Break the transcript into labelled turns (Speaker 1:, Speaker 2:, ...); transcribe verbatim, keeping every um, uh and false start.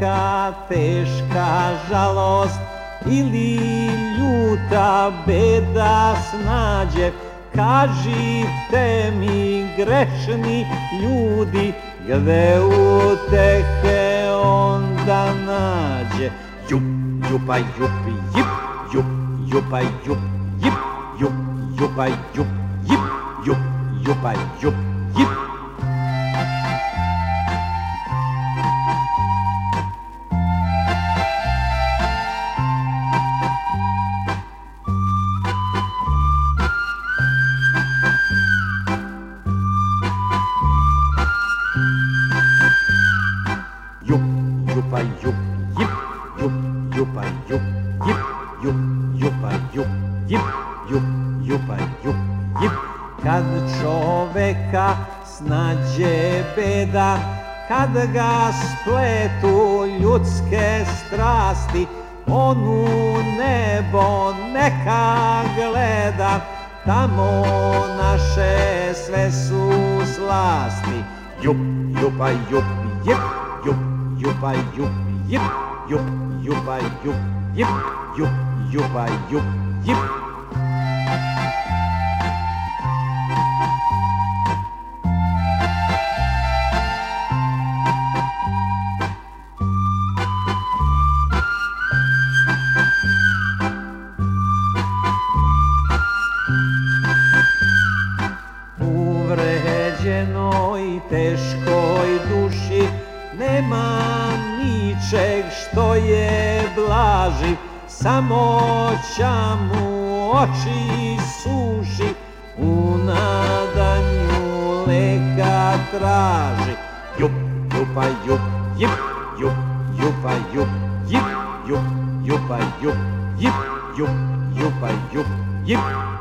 Speaker 1: neka teška žalost ili ljuta beda snađe, kažite mi grešni ljudi, gde utehe onda nađe. Jup, jupa, jupi, jip, jup, jupa, jup, jip, jup, jupa, jup, jip, jup, jupa, jup, jip. Jup, jupa, jup, jip, jup, jupa, jup, jip, jup, jupa, jup, jip, jup, jupa, jup, jip. Kad čoveka snađe beda, kad ga spletu ljudske strasti, on u nebo neka gleda, tamo naše sve su slasti. Jup, jupa, jup, jip, jup, jupa, jup, jip, jup, jupa, jup, jip, jup, jupa, jup, jip. Uvređenoj teškoj duši nema ničeg što je blaži, samoća mu oči suši, u nadanju leka traži. Jup, jupa, jup, jip, jup, jupa, jup, jip, jup, jupa, jup, jip, jup, jupa, jup, jip.